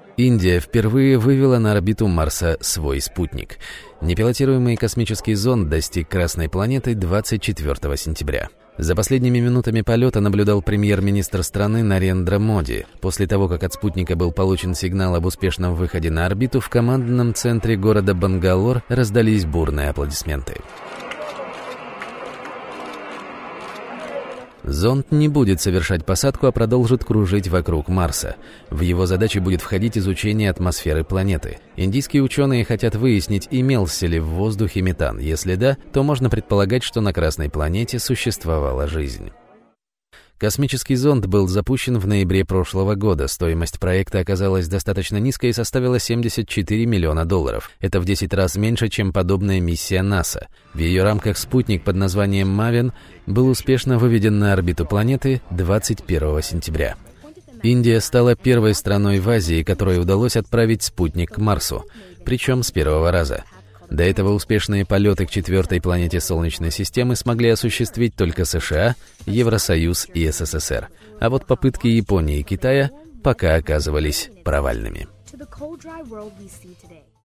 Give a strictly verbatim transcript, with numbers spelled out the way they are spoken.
Индия впервые вывела на орбиту Марса свой спутник. Непилотируемый космический зонд достиг Красной планеты двадцать четвёртого сентября. За последними минутами полета наблюдал премьер-министр страны Нарендра Моди. После того, как от спутника был получен сигнал об успешном выходе на орбиту, в командном центре города Бангалор раздались бурные аплодисменты. Зонд не будет совершать посадку, а продолжит кружить вокруг Марса. В его задачи будет входить изучение атмосферы планеты. Индийские ученые хотят выяснить, имелся ли в воздухе метан. Если да, то можно предполагать, что на Красной планете существовала жизнь. Космический зонд был запущен в ноябре прошлого года. Стоимость проекта оказалась достаточно низкой и составила семьдесят четыре миллиона долларов. Это в десять раз меньше, чем подобная миссия НАСА. В ее рамках спутник под названием «Мавен» был успешно выведен на орбиту планеты двадцать первого сентября. Индия стала первой страной в Азии, которой удалось отправить спутник к Марсу, причем с первого раза. До этого успешные полеты к четвертой планете Солнечной системы смогли осуществить только США, Евросоюз и СССР. А вот попытки Японии и Китая пока оказывались провальными.